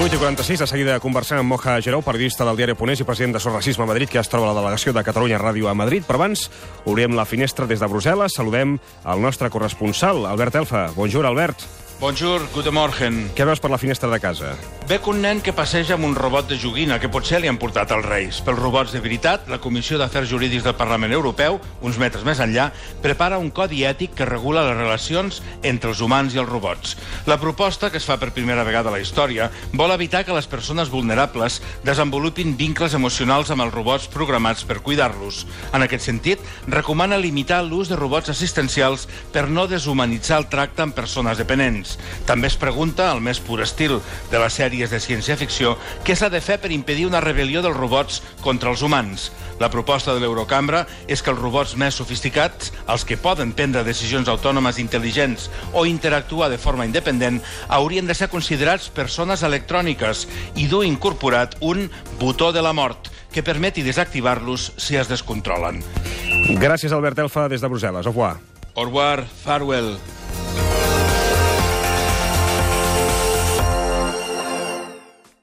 8:46, de seguida conversem amb Moja Gerou, periodista del diari Ponés i president de Sos Racisme a Madrid, que ja es troba a la delegació de Catalunya Ràdio a Madrid. Però abans, obrim la finestra des de Brussel·les. Saludem el nostre corresponsal, Albert Elfa. Bonjour, Albert. Bonjour, guten Morgen. Què veus per la finestra de casa? Veig un nen que passeja amb un robot de joguina que potser li han portat als Reis. Pels robots de veritat, la Comissió d'Afers Jurídics del Parlament Europeu, uns metres més enllà, prepara un codi ètic que regula les relacions entre els humans i els robots. La proposta, que es fa per primera vegada a la història, vol evitar que les persones vulnerables desenvolupin vincles emocionals amb els robots programats per cuidar-los. En aquest sentit, recomana limitar l'ús de robots assistencials per no deshumanitzar el tracte amb persones dependents. També es pregunta, al més pur estil de les sèries de ciència-ficció, què s'ha de fer per impedir una rebel·lió dels robots contra els humans. La proposta de l'Eurocambra és que els robots més sofisticats, els que poden prendre decisions autònomes intel·ligents o interactuar de forma independent, haurien de ser considerats persones electròniques i dur incorporat un botó de la mort que permeti desactivar-los si es descontrolen. Gràcies, Albert Elfa, des de Brussel·les. Au revoir. Au revoir, farewell.